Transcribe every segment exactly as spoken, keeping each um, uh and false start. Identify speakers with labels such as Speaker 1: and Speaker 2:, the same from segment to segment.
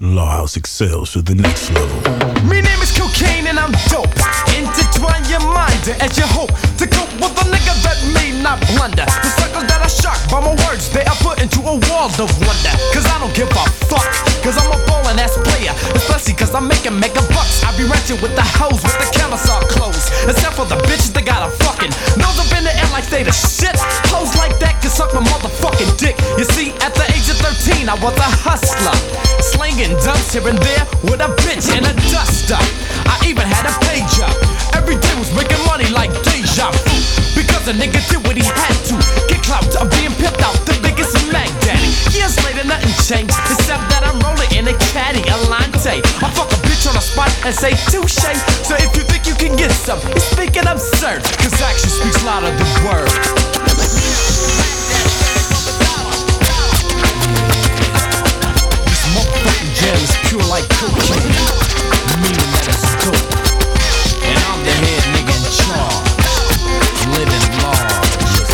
Speaker 1: Lawhouse excels to the next level.
Speaker 2: Me name is Cocaine and I'm dope. Intertwine your mind as you hope to cope with a nigga that may not blunder. The suckers that are shocked by my words, they are put into a world of wonder. Cause I don't give a fuck, cause I'm a ballin' ass player. Especially cause I'm making mega bucks. I be ranching with the hoes with the cameras all closed. Except for the bitches that got a fucking nose up in the air like they the shit. Hoes like that can suck my motherfucking dick. You see, at the age of thirteen I was a hustler, slinging dumps here and there with a bitch and a duster. I even had a pager. Every day was making money like deja vu. Because a nigga did what he had to. Get clout of being pimped out, the biggest Mac Daddy. Years later nothing changed, except that I'm rolling in a caddy, Alante. I fuck a bitch on the spot and say touche. So if you think you can get some, you're speaking absurd. Cause action speaks louder than words. This motherfucking jam is pure like cocaine, meaning that it's dope. And I'm the head nigga in charge, living large.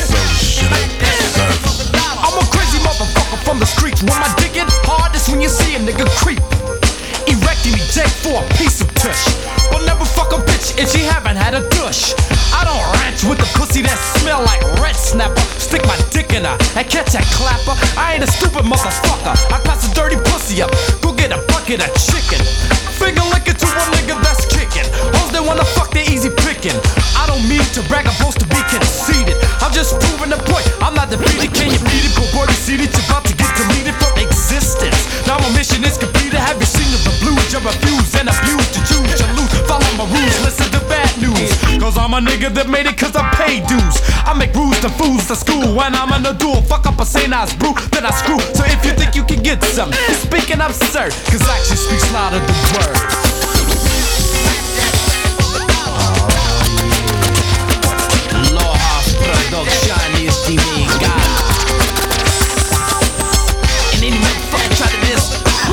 Speaker 2: I'm a crazy motherfucker from the streets. When my dick get hard, that's when you see a nigga creep. Erecting me Jake for a piece of tush. But never fuck a bitch if she haven't had a douche. I don't ranch with the pussy that smell like red snapper. Stick my dick in her and catch that clapper. I ain't a stupid motherfucker, I pass a dirty pussy up. Go get a bucket of chicken. Finger licking to a nigga that's kicking. Hoes they wanna fuck, they easy picking. I don't mean to brag, I'm supposed to be conceited. I'm just proving the point, I'm not defeated. Can you beat it? But boy, you see that you're about to get deleted from existence. Now my mission is completed. Have you seen the blues? You refuse and abuse to choose, you lose. Follow my rules, listen to bad news. Cause I'm a nigga that made it cause I pay dues. I make rules to fools to school. When I'm in the duel, fuck up a Saint Ives brew, then I screw. So if you think you can get some, you're speaking absurd. Cause action speaks louder than words. Lawhouse Production is the main guy. And any motherfucker try to miss,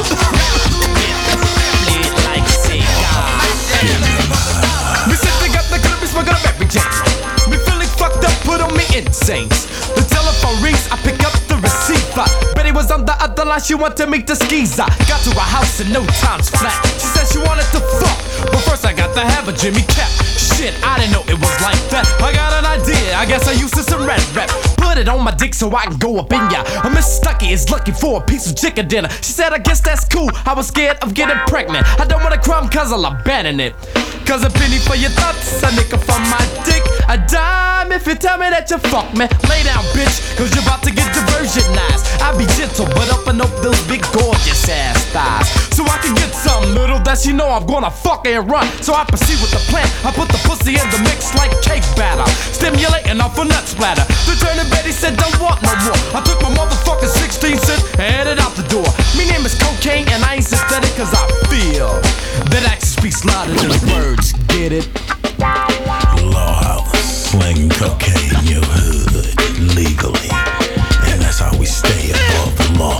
Speaker 2: play it like Sega. Me said they got the good, be smoking up every day. Me feeling fucked up, put on me insane. The telephone rings, I pick up the receiver. Betty was on the other line, she wanted to meet the skeezer. Got to her house in no time's flat. She said she wanted to fuck, but first I got to have a Jimmy Cap. Shit, I didn't know it was like that. I got an idea, I guess I used to some red rap. Put it on my dick so I can go up in ya. A Miss Stucky is looking for a piece of chicken dinner. She said, I guess that's cool, I was scared of getting pregnant. I don't wanna crumb cause I'll abandon it. Cause a penny for your thoughts, a nickel for my dick, a dime if you tell me that you fuck me. Lay down bitch, cause you're about to get diversionized. I be gentle but up and up those big gorgeous ass thighs. So I can get some little that she know I'm gonna fuck and run. So I proceed with the plan, I put the pussy in the mix like cake batter, stimulating off a nut splatter. The turning Betty said don't want no more. I took my motherfucking sixteen cents and headed out the door. Me name is Cocaine and I ain't synthetic cause I feel that action speaks louder than words, get it?
Speaker 1: Lawhouse, slinging cocaine in your hood legally, and that's how we stay above the law.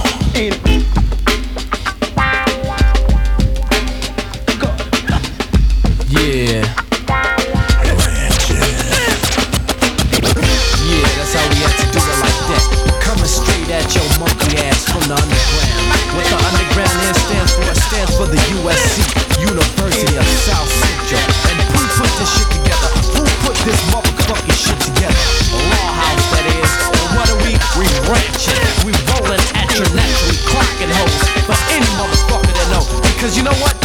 Speaker 2: Yeah. Yeah, that's how we have to do it like that. Coming straight at your monkey ass from the underground. What the underground is stands for, it stands for the U S C, University of South Central. And who put this shit together? Who put this motherfucking shit together? A Lawhouse, that is. And what are we? We ranching. We rolling at your naturally clocking hoes. For any motherfucker that know. Because you know what?